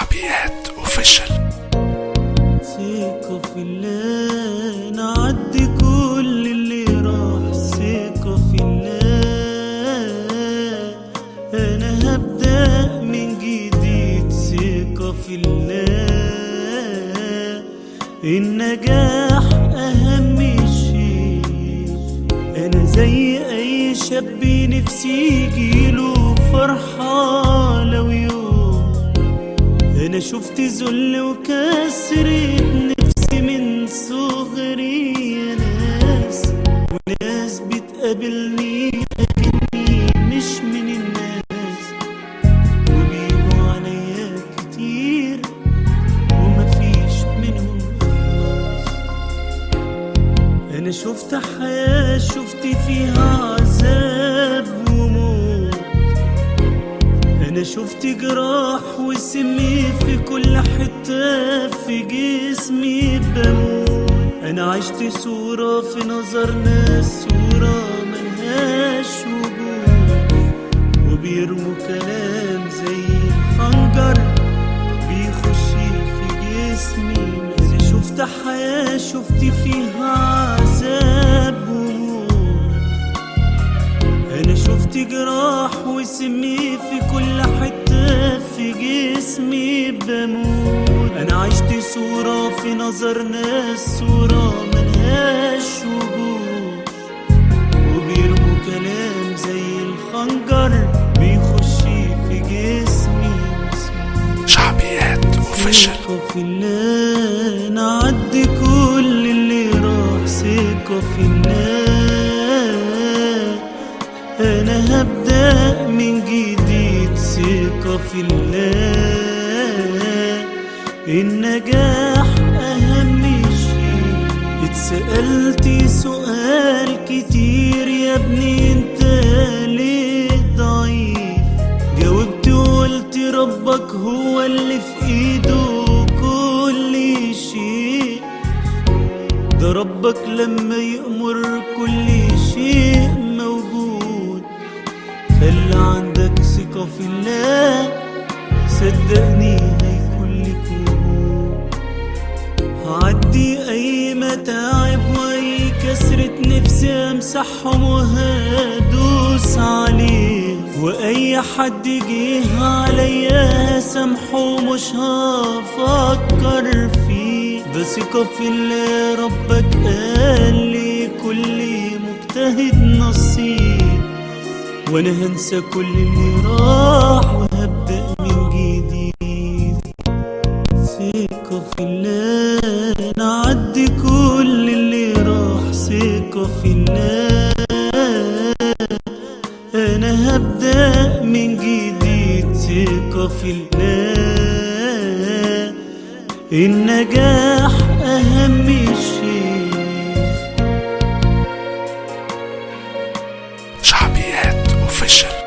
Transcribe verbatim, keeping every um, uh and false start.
شعبيات اوفيشال. ثقة في الله نعدي كل اللي راح، ثقة في الله أنا هبدأ من جديد، ثقة في الله النجاح أهم شيء. أنا زي أي شاب نفسي يجيله فرحة لو يوم أنا شفت ذل وكسرت نفسي من صغري، يا ناس وناس بتقابلني لكني مش من الناس، وبيجوا عليا كتير ومفيش منهم إخلاص. أنا شفت حياة شفت فيها عذاب وموت، أنا شفت جراح وسمي في كل حتة في جسمي بموت. أنا عشت صورة في نظر ناس، صورة ملهاش وجود، وبيرموا كلام زي الخنجر بيخش في جسمي. أنا شفت حياة شفت فيها عذاب وموت، أنا شفت جراح وسمي في كل حتة في جسمي بموت. أنا عشت صورة في نظر ناس، صورة ملهاش وجود، وبيرموا كلام زي الخنجر بيخش في جسمي. شعبيات اوفيشال. ثقة في الله نعدي كل اللي راح، ثقة في الله أنا هبدأ من جديد، ثقة في الله النجاح أهم شيء. اتسألت سؤال كتير يا ابني انت ليه ضعيف، جاوبت وقلت ربك هو اللي في ايده كل شيء. ده ربك لما يأمر كل شيء موجود. خلي عندك ثقة في الله صدقني هيكون لك وجود. هعدي أي متاعب وأي كسرة نفسي أمسحهم وهدوس عليه، وأي حد جه عليا سامحه مش هفكر فيه. ده ثقة في الله ربك قال لي كل مجتهد نصيب، وانا هنسى كل اللي راح وهبدأ من جديد. ثقة في الله نعدي كل اللي راح، ثقة في الله انا هبدأ من جديد، ثقة في الله النجاح أهم شيء. شعبيات اوفيشال.